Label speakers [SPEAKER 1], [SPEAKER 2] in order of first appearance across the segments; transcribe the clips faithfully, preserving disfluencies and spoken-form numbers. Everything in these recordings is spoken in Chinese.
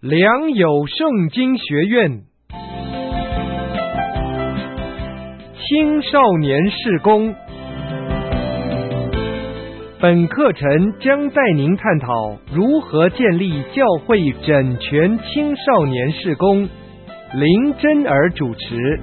[SPEAKER 1] 良友圣经学院青少年事工，本课程将带您探讨如何建立教会整全青少年事工。林真儿主持。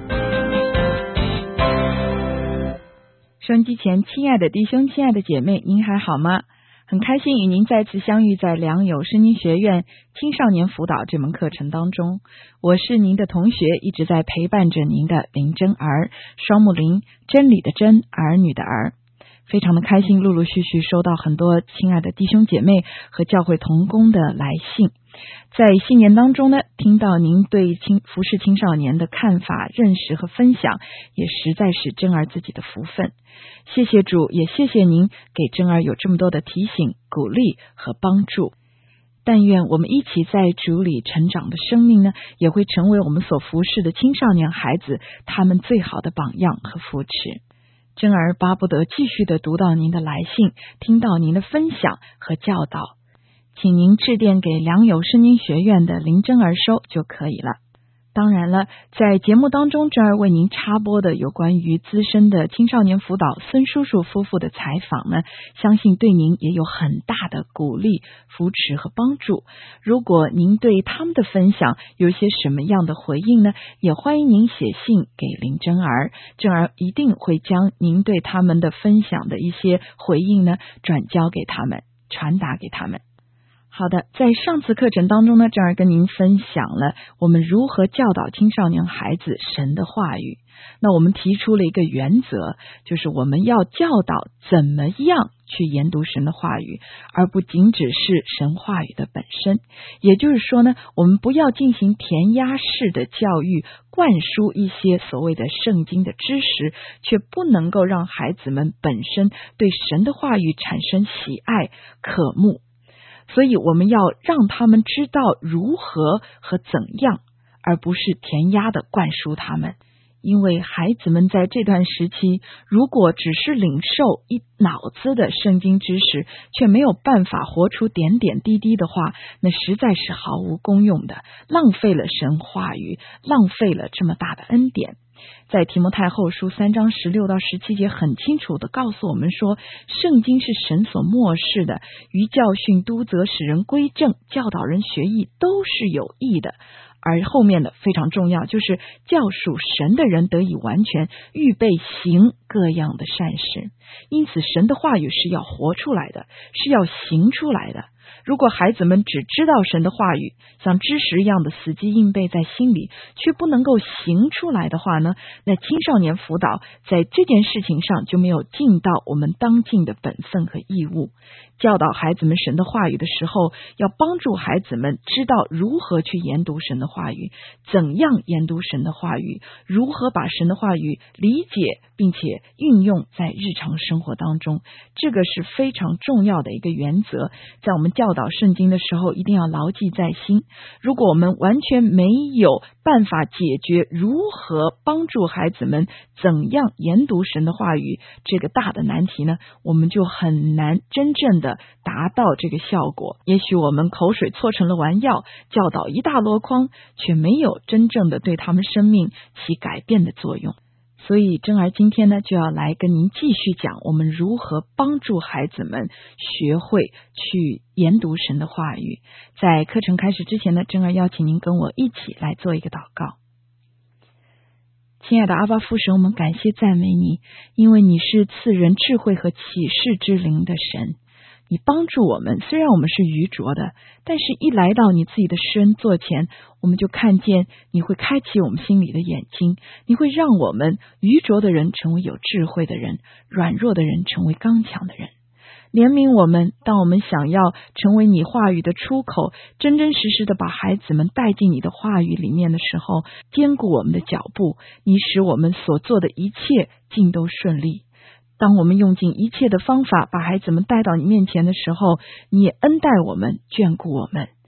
[SPEAKER 2] 收音机前亲爱的弟兄亲爱的姐妹，您还好吗？很开心与您再次相遇在良友圣经学院青少年辅导这门课程当中。我是您的同学，一直在陪伴着您的林真儿，双木林，真理的真，儿女的儿。非常的开心，陆陆续续收到很多亲爱的弟兄姐妹和教会同工的来信。在信言当中呢，听到您对青服侍青少年的看法、认识和分享，也实在是真儿自己的福分。谢谢主，也谢谢您给真儿有这么多的提醒、鼓励和帮助。但愿我们一起在主里成长的生命呢，也会成为我们所服侍的青少年孩子他们最好的榜样和扶持。真儿巴不得继续的读到您的来信，听到您的分享和教导，请您致电给良友圣经学院的林真儿收就可以了。当然了，在节目当中，真儿为您插播的有关于资深的青少年辅导孙叔叔夫妇的采访呢，相信对您也有很大的鼓励、扶持和帮助。如果您对他们的分享有些什么样的回应呢，也欢迎您写信给林真儿，真儿一定会将您对他们的分享的一些回应呢，转交给他们，传达给他们。好的，在上次课程当中呢，真儿跟您分享了我们如何教导青少年孩子神的话语。那我们提出了一个原则，就是我们要教导怎么样去研读神的话语，而不仅只是神话语的本身。也就是说呢，我们不要进行填鸭式的教育，灌输一些所谓的圣经的知识，却不能够让孩子们本身对神的话语产生喜爱、渴慕。所以我们要让他们知道如何和怎样，而不是填鸭的灌输他们。因为孩子们在这段时期，如果只是领受一脑子的圣经知识，却没有办法活出点点滴滴的话，那实在是毫无功用的，浪费了神话语，浪费了这么大的恩典。在提摩太后书三章十六到十七节很清楚的告诉我们说，圣经是神所默示的，于教训、督责、使人归正、教导人学义，都是有益的。而后面的非常重要，就是教属神的人得以完全，预备行各样的善事。因此神的话语是要活出来的，是要行出来的。如果孩子们只知道神的话语，像知识一样的死记硬背在心里，却不能够行出来的话呢，那青少年辅导在这件事情上就没有尽到我们当尽的本分和义务。教导孩子们神的话语的时候，要帮助孩子们知道如何去研读神的话语，怎样研读神的话语，如何把神的话语理解并且运用在日常生活当中。这个是非常重要的一个原则，在我们教导圣经的时候一定要牢记在心。如果我们完全没有办法解决如何帮助孩子们怎样研读神的话语这个大的难题呢，我们就很难真正的达到这个效果。也许我们口水搓成了丸药，教导一大箩筐，却没有真正的对他们生命起改变的作用。所以真儿今天呢，就要来跟您继续讲我们如何帮助孩子们学会去研读神的话语。在课程开始之前呢，真儿邀请您跟我一起来做一个祷告。亲爱的阿爸父神，我们感谢赞美你，因为你是赐人智慧和启示之灵的神。你帮助我们，虽然我们是愚拙的，但是一来到你自己的施恩座前，我们就看见你会开启我们心里的眼睛，你会让我们愚拙的人成为有智慧的人，软弱的人成为刚强的人。怜悯我们，当我们想要成为你话语的出口，真真实实的把孩子们带进你的话语里面的时候，坚固我们的脚步，你使我们所做的一切尽都顺利。当我们用尽一切的方法把孩子们带到你面前的时候，你也恩待我们，眷顾我们。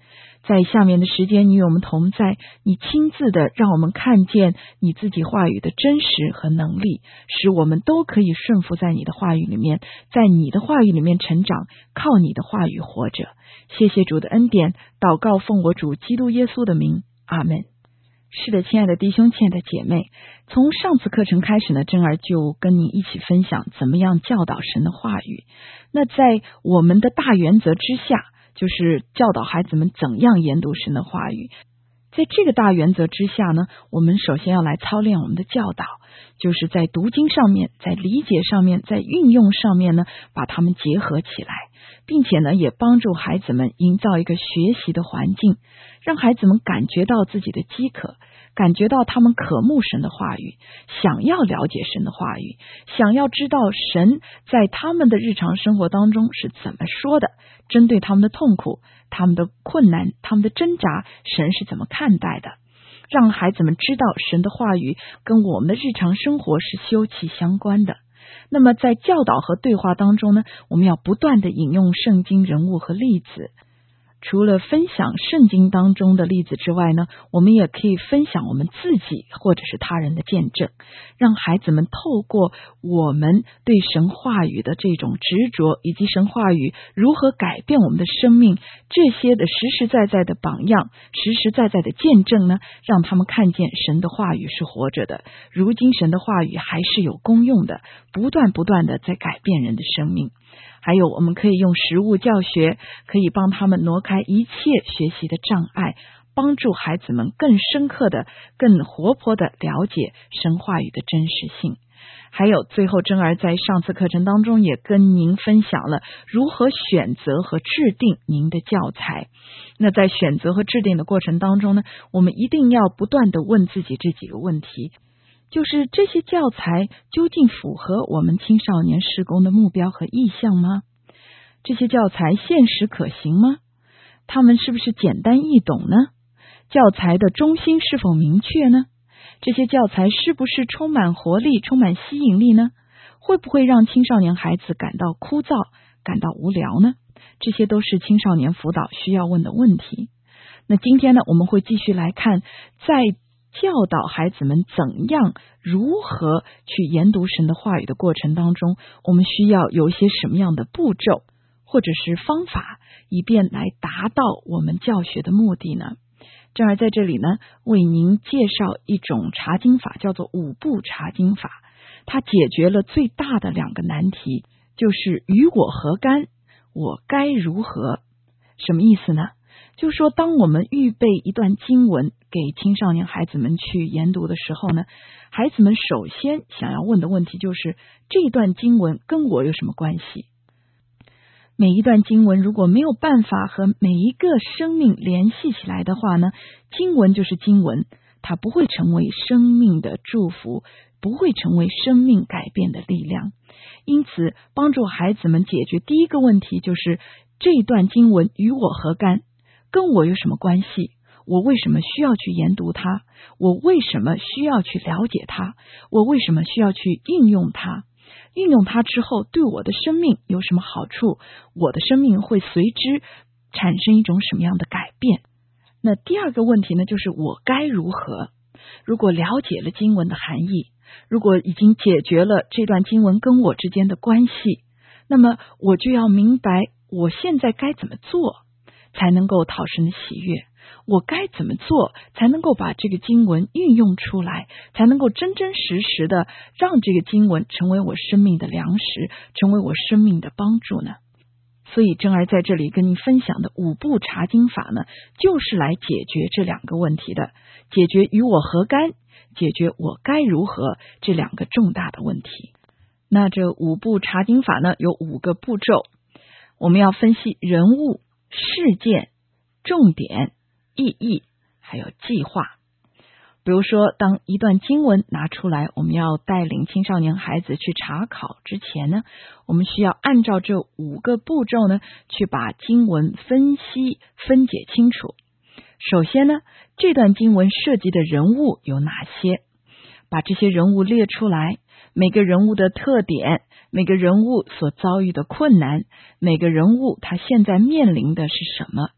[SPEAKER 2] 在下面的时间，你与我们同在，你亲自的让我们看见你自己话语的真实和能力，使我们都可以顺服在你的话语里面，在你的话语里面成长，靠你的话语活着。谢谢主的恩典，祷告奉我主基督耶稣的名，阿们。是的，亲爱的弟兄，亲爱的姐妹，从上次课程开始呢，珍儿就跟你一起分享怎么样教导神的话语。那在我们的大原则之下，就是教导孩子们怎样研读神的话语。在这个大原则之下呢，我们首先要来操练我们的教导，就是在读经上面，在理解上面，在运用上面呢，把它们结合起来，并且呢，也帮助孩子们营造一个学习的环境，让孩子们感觉到自己的饥渴，感觉到他们渴慕神的话语，想要了解神的话语，想要知道神在他们的日常生活当中是怎么说的，针对他们的痛苦，他们的困难，他们的挣扎，神是怎么看待的，让孩子们知道神的话语跟我们的日常生活是休戚相关的。那么在教导和对话当中呢，我们要不断的引用圣经人物和例子。除了分享圣经当中的例子之外呢，我们也可以分享我们自己或者是他人的见证，让孩子们透过我们对神话语的这种执着，以及神话语如何改变我们的生命，这些的实实在在的榜样，实实在在的见证呢，让他们看见神的话语是活着的，如今神的话语还是有功用的，不断不断的在改变人的生命。还有我们可以用实物教学，可以帮他们挪开一切学习的障碍，帮助孩子们更深刻的、更活泼的了解神话语的真实性。还有最后，珍儿在上次课程当中也跟您分享了如何选择和制定您的教材。那在选择和制定的过程当中呢，我们一定要不断的问自己这几个问题，就是这些教材究竟符合我们青少年事工的目标和意向吗？这些教材现实可行吗？他们是不是简单易懂呢？教材的中心是否明确呢？这些教材是不是充满活力，充满吸引力呢？会不会让青少年孩子感到枯燥，感到无聊呢？这些都是青少年辅导需要问的问题。那今天呢，我们会继续来看，在教导孩子们怎样如何去研读神的话语的过程当中，我们需要有一些什么样的步骤或者是方法，以便来达到我们教学的目的呢？珍儿在这里呢，为您介绍一种查经法，叫做五步查经法。它解决了最大的两个难题，就是与我何干，我该如何。什么意思呢？就是说，当我们预备一段经文给青少年孩子们去研读的时候呢，孩子们首先想要问的问题就是，这段经文跟我有什么关系？每一段经文如果没有办法和每一个生命联系起来的话呢，经文就是经文，它不会成为生命的祝福，不会成为生命改变的力量。因此，帮助孩子们解决第一个问题，就是这段经文与我何干？跟我有什么关系？我为什么需要去研读它？我为什么需要去了解它？我为什么需要去应用它？运用它之后，对我的生命有什么好处？我的生命会随之产生一种什么样的改变？那第二个问题呢，就是我该如何？如果了解了经文的含义，如果已经解决了这段经文跟我之间的关系，那么我就要明白我现在该怎么做才能够讨神的喜悦，我该怎么做才能够把这个经文运用出来，才能够真真实实的让这个经文成为我生命的粮食，成为我生命的帮助呢？所以珍儿在这里跟您分享的五步查经法呢，就是来解决这两个问题的，解决与我何干，解决我该如何这两个重大的问题。那这五步查经法呢，有五个步骤，我们要分析人物、事件、重点、意义，还有计划。比如说，当一段经文拿出来，我们要带领青少年孩子去查考之前呢，我们需要按照这五个步骤呢，去把经文分析分解清楚。首先呢，这段经文涉及的人物有哪些？把这些人物列出来，每个人物的特点，每个人物所遭遇的困难，每个人物他现在面临的是什么？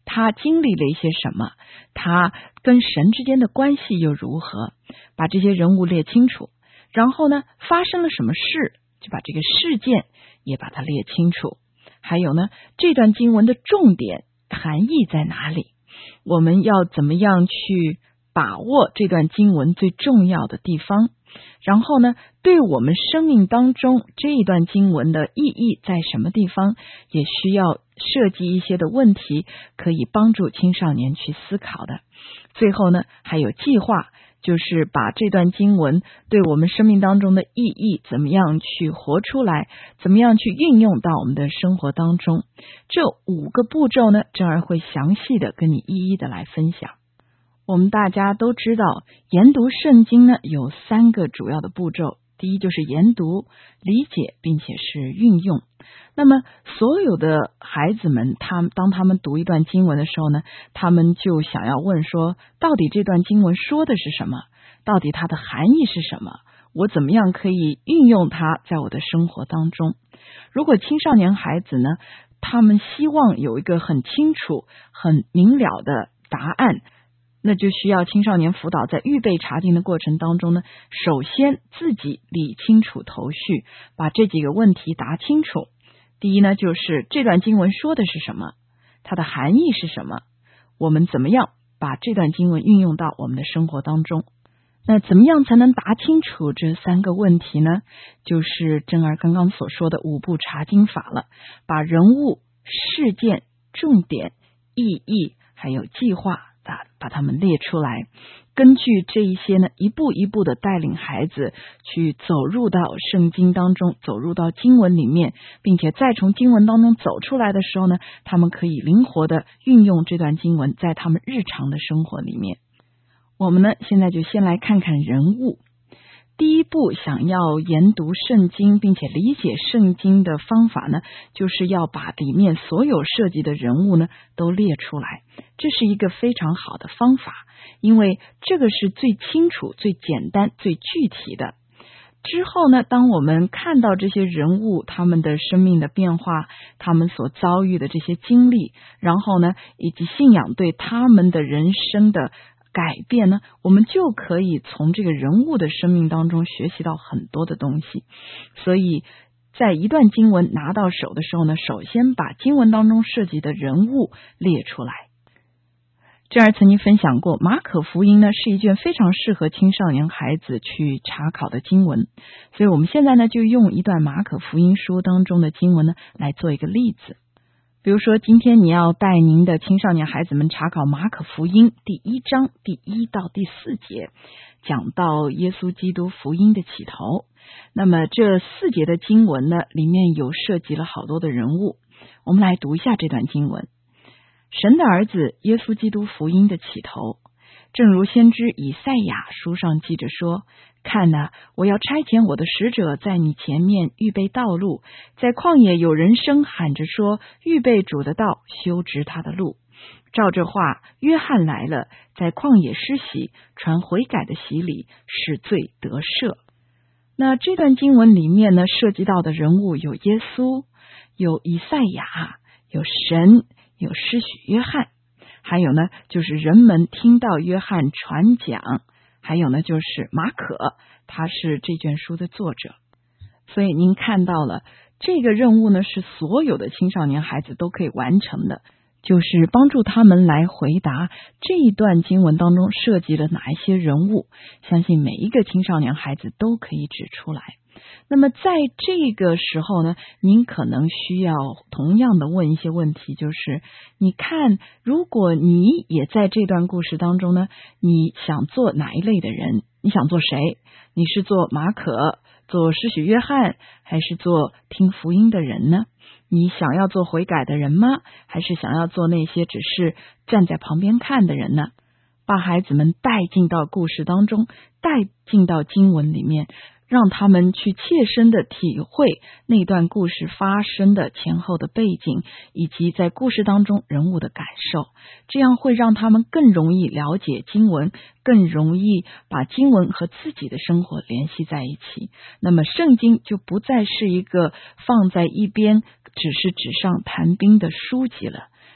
[SPEAKER 2] 他经历了一些什么，他跟神之间的关系又如何，把这些人物列清楚。然后呢，发生了什么事，就把这个事件也把它列清楚。还有呢，这段经文的重点含义在哪里，我们要怎么样去把握这段经文最重要的地方，然后呢，对我们生命当中这一段经文的意义在什么地方，也需要设计一些的问题，可以帮助青少年去思考的。最后呢，还有计划，就是把这段经文对我们生命当中的意义怎么样去活出来，怎么样去运用到我们的生活当中。这五个步骤呢，这儿会详细的跟你一一的来分享。我们大家都知道，研读圣经呢有三个主要的步骤。第一就是研读、理解并且是运用。那么所有的孩子们，他们当他们读一段经文的时候呢，他们就想要问说，到底这段经文说的是什么？到底它的含义是什么？我怎么样可以运用它在我的生活当中？如果青少年孩子呢，他们希望有一个很清楚、很明了的答案，那就需要青少年辅导在预备查经的过程当中呢，首先自己理清楚头绪，把这几个问题答清楚。第一呢，就是这段经文说的是什么，它的含义是什么，我们怎么样把这段经文运用到我们的生活当中。那怎么样才能答清楚这三个问题呢？就是珍儿刚刚所说的五步查经法了，把人物、事件、重点、意义还有计划把把它们列出来，根据这一些呢，一步一步的带领孩子去走入到圣经当中，走入到经文里面，并且再从经文当中走出来的时候呢，他们可以灵活的运用这段经文在他们日常的生活里面。我们呢，现在就先来看看人物。第一步，想要研读圣经并且理解圣经的方法呢，就是要把里面所有涉及的人物呢都列出来。这是一个非常好的方法，因为这个是最清楚、最简单、最具体的。之后呢，当我们看到这些人物他们的生命的变化，他们所遭遇的这些经历，然后呢，以及信仰对他们的人生的改变呢，我们就可以从这个人物的生命当中学习到很多的东西。所以在一段经文拿到手的时候呢，首先把经文当中涉及的人物列出来。这儿曾经分享过，马可福音呢是一卷非常适合青少年孩子去查考的经文，所以我们现在呢就用一段马可福音书当中的经文呢来做一个例子。比如说，今天你要带您的青少年孩子们查考马可福音第一章第一到第四节，讲到耶稣基督福音的起头。那么这四节的经文呢，里面有涉及了好多的人物。我们来读一下这段经文。神的儿子耶稣基督福音的起头，正如先知以赛亚书上记着说，看哪，我要差遣我的使者在你前面预备道路，在旷野有人声喊着说，预备主的道，修直他的路。照这话，约翰来了，在旷野施洗，传悔改的洗礼，使罪得赦。那这段经文里面呢，涉及到的人物有耶稣，有以赛亚，有神，有施洗约翰，还有呢就是人们听到约翰传讲，还有呢就是马可，他是这卷书的作者。所以您看到了这个任务呢，是所有的青少年孩子都可以完成的，就是帮助他们来回答这一段经文当中涉及了哪一些人物，相信每一个青少年孩子都可以指出来。那么在这个时候呢，您可能需要同样的问一些问题，就是你看，如果你也在这段故事当中呢，你想做哪一类的人？你想做谁？你是做马可，做施洗约翰，还是做听福音的人呢？你想要做悔改的人吗？还是想要做那些只是站在旁边看的人呢？把孩子们带进到故事当中，带进到经文里面，让他们去切身的体会那段故事发生的前后的背景，以及在故事当中人物的感受，这样会让他们更容易了解经文，更容易把经文和自己的生活联系在一起。那么圣经就不再是一个放在一边只是纸上谈兵的书籍了，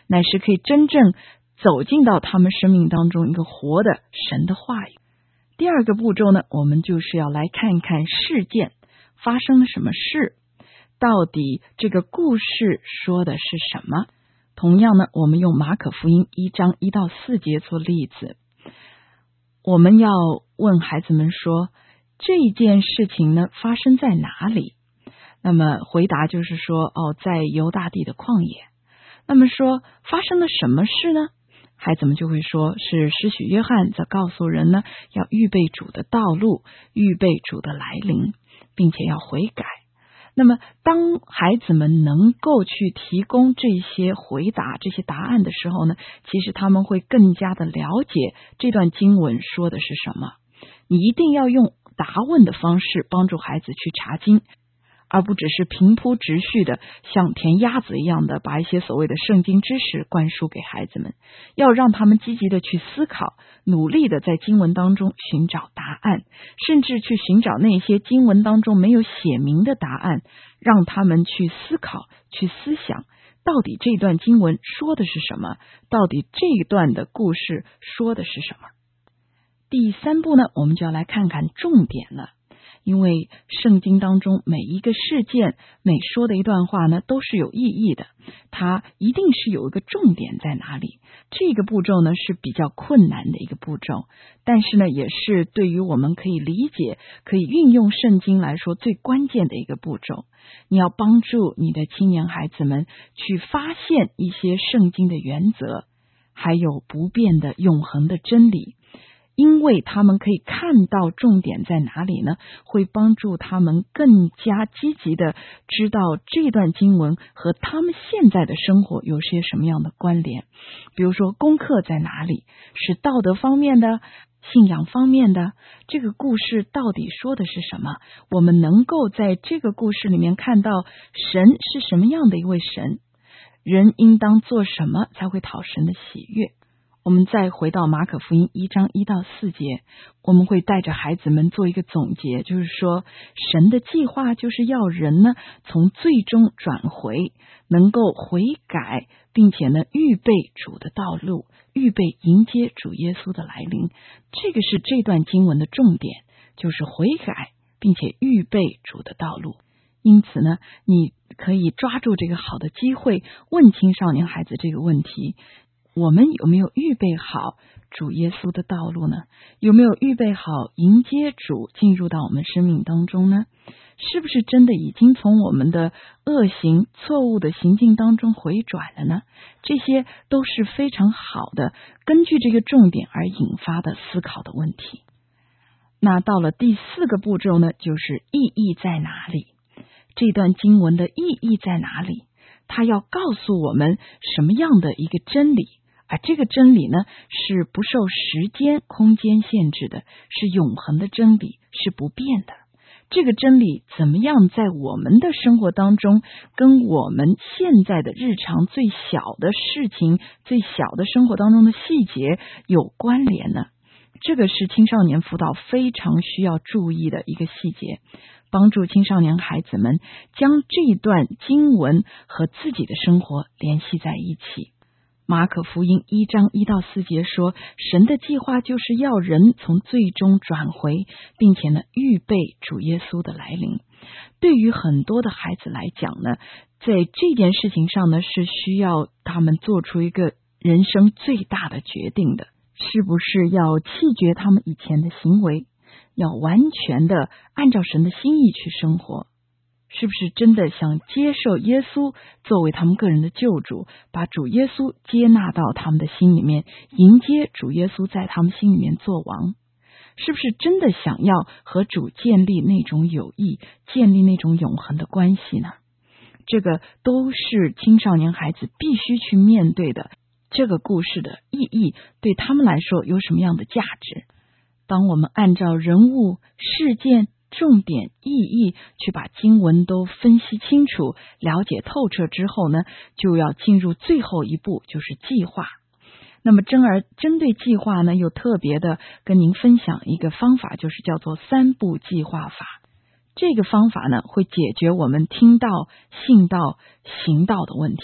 [SPEAKER 2] 乃是可以真正走进到他们生命当中一个活的神的话语。第二个步骤呢，我们就是要来看看事件发生了什么事，到底这个故事说的是什么。同样呢，我们用马可福音一章一到四节做例子，我们要问孩子们说，这件事情呢发生在哪里？那么回答就是说，哦，在犹大地的旷野。那么说发生了什么事呢？孩子们就会说，是施洗约翰在告诉人呢，要预备主的道路，预备主的来临，并且要悔改。那么当孩子们能够去提供这些回答，这些答案的时候呢，其实他们会更加的了解这段经文说的是什么。你一定要用答问的方式帮助孩子去查经，而不只是平铺直叙的像填鸭子一样的把一些所谓的圣经知识灌输给孩子们，要让他们积极的去思考，努力的在经文当中寻找答案，甚至去寻找那些经文当中没有写明的答案，让他们去思考，去思想，到底这段经文说的是什么，到底这一段的故事说的是什么。第三步呢，我们就要来看看重点了。因为圣经当中每一个事件，每说的一段话呢，都是有意义的，它一定是有一个重点在哪里。这个步骤呢是比较困难的一个步骤，但是呢也是对于我们可以理解，可以运用圣经来说最关键的一个步骤。你要帮助你的青年孩子们去发现一些圣经的原则，还有不变的永恒的真理。因为他们可以看到重点在哪里呢，会帮助他们更加积极的知道这段经文和他们现在的生活有些什么样的关联。比如说功课在哪里，是道德方面的，信仰方面的，这个故事到底说的是什么，我们能够在这个故事里面看到神是什么样的一位神，人应当做什么才会讨神的喜悦。我们再回到马可福音一章一到四节，我们会带着孩子们做一个总结，就是说神的计划就是要人呢从最终转回，能够悔改，并且呢预备主的道路，预备迎接主耶稣的来临。这个是这段经文的重点，就是悔改并且预备主的道路。因此呢，你可以抓住这个好的机会，问青少年孩子这个问题，我们有没有预备好主耶稣的道路呢？有没有预备好迎接主进入到我们生命当中呢？是不是真的已经从我们的恶行错误的行径当中回转了呢？这些都是非常好的根据这个重点而引发的思考的问题。那到了第四个步骤呢，就是意义在哪里？这段经文的意义在哪里？它要告诉我们什么样的一个真理，而这个真理呢，是不受时间空间限制的，是永恒的真理，是不变的。这个真理怎么样在我们的生活当中跟我们现在的日常最小的事情，最小的生活当中的细节有关联呢？这个是青少年辅导非常需要注意的一个细节，帮助青少年孩子们将这段经文和自己的生活联系在一起。马可福音一章一到四节说，神的计划就是要人从最终转回，并且呢预备主耶稣的来临。对于很多的孩子来讲呢，在这件事情上呢，是需要他们做出一个人生最大的决定的，是不是要弃绝他们以前的行为，要完全的按照神的心意去生活，是不是真的想接受耶稣作为他们个人的救主，把主耶稣接纳到他们的心里面，迎接主耶稣在他们心里面做王？是不是真的想要和主建立那种友谊，建立那种永恒的关系呢？这个都是青少年孩子必须去面对的。这个故事的意义对他们来说有什么样的价值？当我们按照人物、事件、重点、意义去把经文都分析清楚，了解透彻之后呢，就要进入最后一步，就是计划。那么真而针对计划呢，又特别的跟您分享一个方法，就是叫做三步计划法。这个方法呢，会解决我们听到、信到、行道的问题。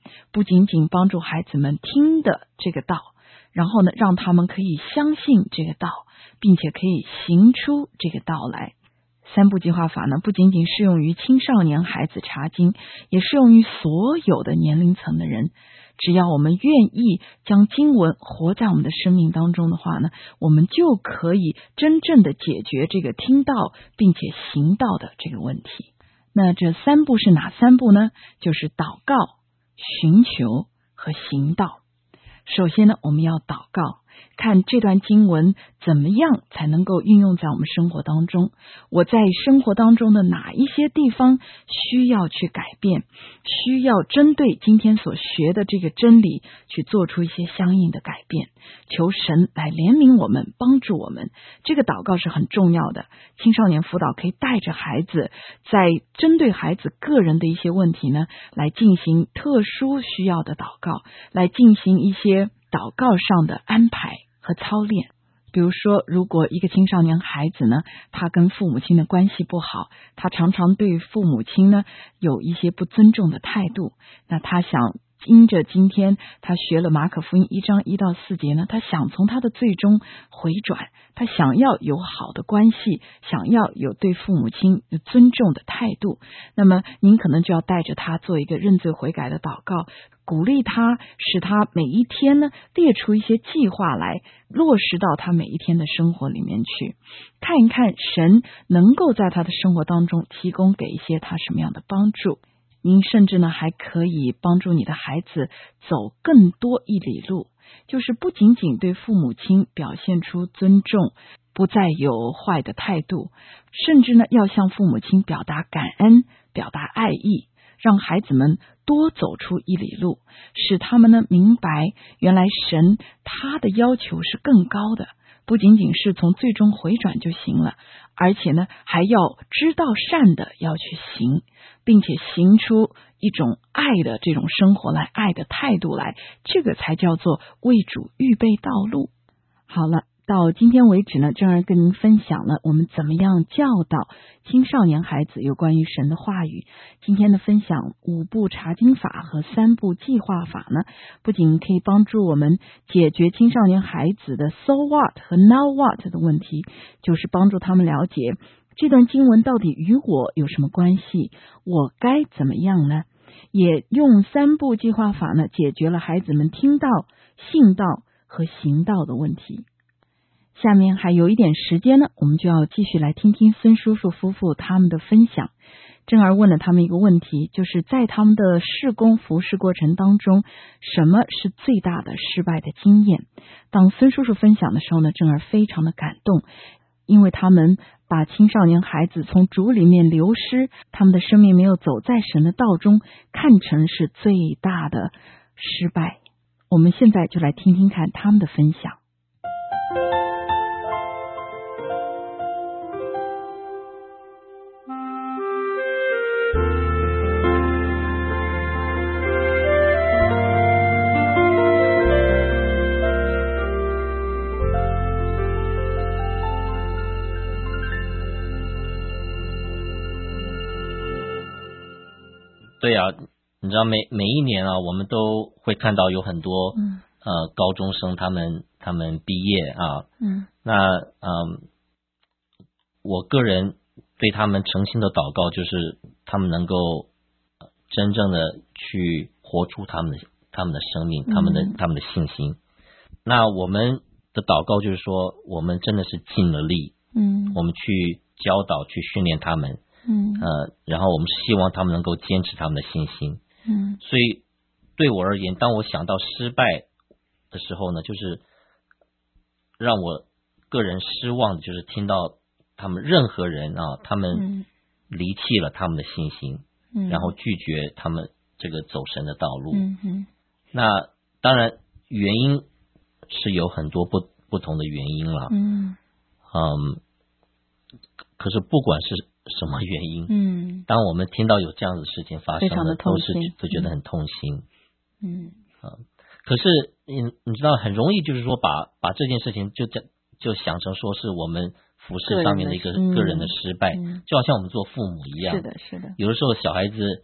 [SPEAKER 2] 不仅仅帮助孩子们听的这个道，然后呢，让他们可以相信这个道，并且可以行出这个道来。三步计划法呢，不仅仅适用于青少年孩子查经，也适用于所有的年龄层的人。只要我们愿意将经文活在我们的生命当中的话呢，我们就可以真正的解决这个听道并且行道的这个问题。那这三步是哪三步呢？就是祷告、寻求和行道。首先呢，我们要祷告，看这段经文怎么样才能够运用在我们生活当中。我在生活当中的哪一些地方需要去改变，需要针对今天所学的这个真理去做出一些相应的改变，求神来怜悯我们，帮助我们。这个祷告是很重要的。青少年辅导可以带着孩子，在针对孩子个人的一些问题呢，来进行特殊需要的祷告，来进行一些祷告上的安排和操练。比如说，如果一个青少年孩子呢，他跟父母亲的关系不好，他常常对父母亲呢有一些不尊重的态度，那他想因着今天他学了马可福音一章一到四节呢，他想从他的罪中回转，他想要有好的关系，想要有对父母亲有尊重的态度。那么您可能就要带着他做一个认罪悔改的祷告，鼓励他，使他每一天呢列出一些计划来，落实到他每一天的生活里面去，看一看神能够在他的生活当中提供给一些他什么样的帮助。您甚至呢还可以帮助你的孩子走更多一里路，就是不仅仅对父母亲表现出尊重，不再有坏的态度，甚至呢要向父母亲表达感恩，表达爱意，让孩子们多走出一里路，使他们呢明白原来神他的要求是更高的，不仅仅是从最终回转就行了，而且呢还要知道善的要去行，并且行出一种爱的这种生活来，爱的态度来，这个才叫做为主预备道路。好了，到今天为止呢，正儿跟您分享了我们怎么样教导青少年孩子有关于神的话语。今天的分享五步查经法和三步计划法呢，不仅可以帮助我们解决青少年孩子的 so what 和 now what 的问题，就是帮助他们了解这段经文到底与我有什么关系，我该怎么样呢？也用三步计划法呢，解决了孩子们听到、信道和行道的问题。下面还有一点时间呢，我们就要继续来听听孙叔叔夫妇他们的分享。珍儿问了他们一个问题，就是在他们的事工服事过程当中，什么是最大的失败的经验？当孙叔叔分享的时候呢，珍儿非常的感动，因为他们把青少年孩子从主里面流失，他们的生命没有走在神的道中，看成是最大的失败。我们现在就来听听看他们的分享。
[SPEAKER 3] 对啊，你知道每每一年啊，我们都会看到有很多、嗯、呃高中生他们他们毕业啊，嗯，那嗯，我个人对他们诚心的祷告，就是他们能够真正的去活出他们的他们的生命，他们的、嗯、他们的信心。那我们的祷告就是说，我们真的是尽了力，嗯，我们去教导、去训练他们。嗯，呃，然后我们希望他们能够坚持他们的信心。嗯，所以对我而言，当我想到失败的时候呢，就是让我个人失望的，就是听到他们任何人啊，他们离弃了他们的信心，嗯，然后拒绝他们这个走神的道路。嗯哼，那当然原因是有很多不不同的原因了。嗯嗯，可是不管是什么原因，嗯，当我们听到有这样的事情发生的，都是都觉得很痛心，嗯啊，可是你你知道很容易就是说把把这件事情就就想成说是我们服事上面的一个个人的失败，嗯、就好像我们做父母一样，
[SPEAKER 2] 是的，是的，
[SPEAKER 3] 有的时候小孩子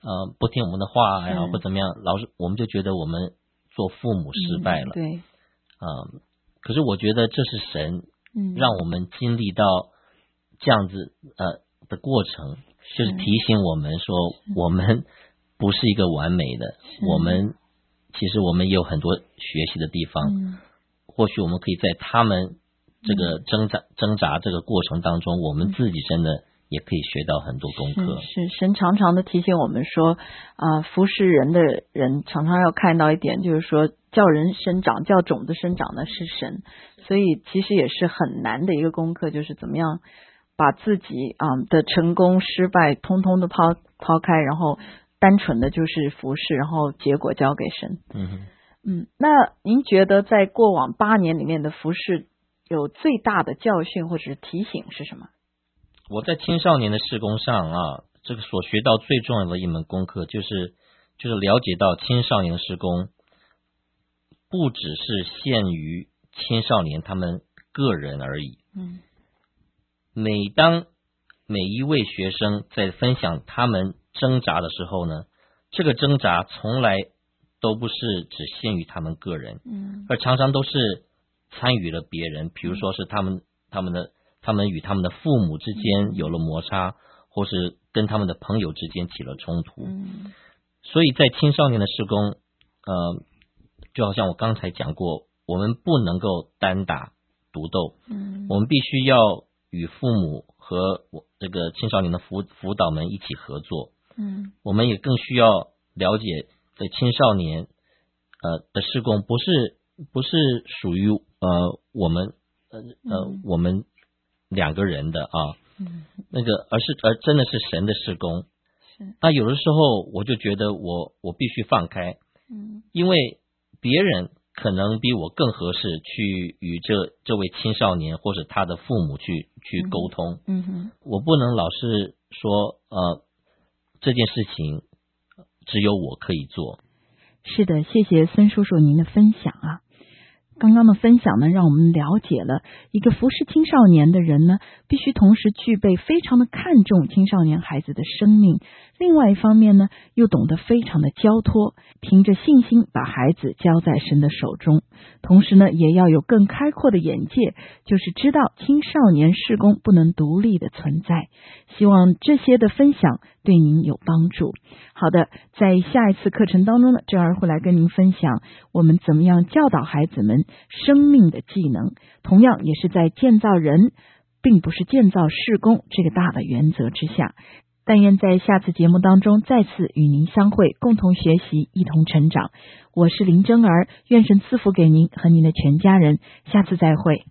[SPEAKER 3] 呃不听我们的话呀，或怎么样，老是我们就觉得我们做父母失败了。
[SPEAKER 2] 嗯、对，
[SPEAKER 3] 呃，可是我觉得这是神让我们经历到这样子呃的过程，就是提醒我们说，我们不是一个完美的，我们其实我们也有很多学习的地方。嗯，或许我们可以在他们这个挣扎挣扎这个过程当中，我们自己真的也可以学到很多功课。
[SPEAKER 2] 是，是神常常的提醒我们说，啊、呃，服侍人的人常常要看到一点，就是说叫人生长、叫种子生长的是神，所以其实也是很难的一个功课，就是怎么样把自己啊、呃、的成功、失败通通的抛抛开，然后单纯的就是服侍，然后结果交给神。
[SPEAKER 3] 嗯哼。
[SPEAKER 2] 嗯，那您觉得在过往八年里面的服事有最大的教训或者是提醒是什么？
[SPEAKER 3] 我在青少年的事工上啊，这个所学到最重要的一门功课就是就是了解到青少年的事工不只是限于青少年他们个人而已。
[SPEAKER 2] 嗯，
[SPEAKER 3] 每当每一位学生在分享他们挣扎的时候呢，这个挣扎从来都不是只限于他们个人，
[SPEAKER 2] 嗯，
[SPEAKER 3] 而常常都是参与了别人，比如说是他们他们的他们与他们的父母之间有了摩擦，或是跟他们的朋友之间起了冲突。
[SPEAKER 2] 嗯，
[SPEAKER 3] 所以在青少年的事工，呃，就好像我刚才讲过，我们不能够单打独斗，
[SPEAKER 2] 嗯，我
[SPEAKER 3] 们必须要与父母和这个青少年的辅辅导们一起合作。
[SPEAKER 2] 嗯，
[SPEAKER 3] 我们也更需要了解在青少年呃的事工不是不是属于呃我们呃呃、嗯、我们两个人的啊，
[SPEAKER 2] 嗯，
[SPEAKER 3] 那个而是而真的是神的事工。
[SPEAKER 2] 是，
[SPEAKER 3] 那有的时候我就觉得我我必须放开，
[SPEAKER 2] 嗯，
[SPEAKER 3] 因为别人可能比我更合适去与这这位青少年或者他的父母去去沟通。
[SPEAKER 2] 嗯哼，
[SPEAKER 3] 我不能老是说呃这件事情只有我可以做。
[SPEAKER 2] 是的，谢谢孙叔叔您的分享啊。刚刚的分享呢，让我们了解了一个服侍青少年的人呢，必须同时具备非常的看重青少年孩子的生命，另外一方面呢，又懂得非常的交托，凭着信心把孩子交在神的手中。同时呢，也要有更开阔的眼界，就是知道青少年事工不能独立的存在。希望这些的分享对您有帮助。好的，在下一次课程当中呢，珍儿会来跟您分享我们怎么样教导孩子们生命的技能，同样也是在建造人并不是建造事工这个大的原则之下。但愿在下次节目当中再次与您相会，共同学习，一同成长。我是林珍儿，愿神赐福给您和您的全家人，下次再会。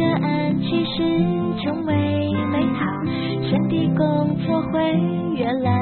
[SPEAKER 4] 成为美好，神的工作会越来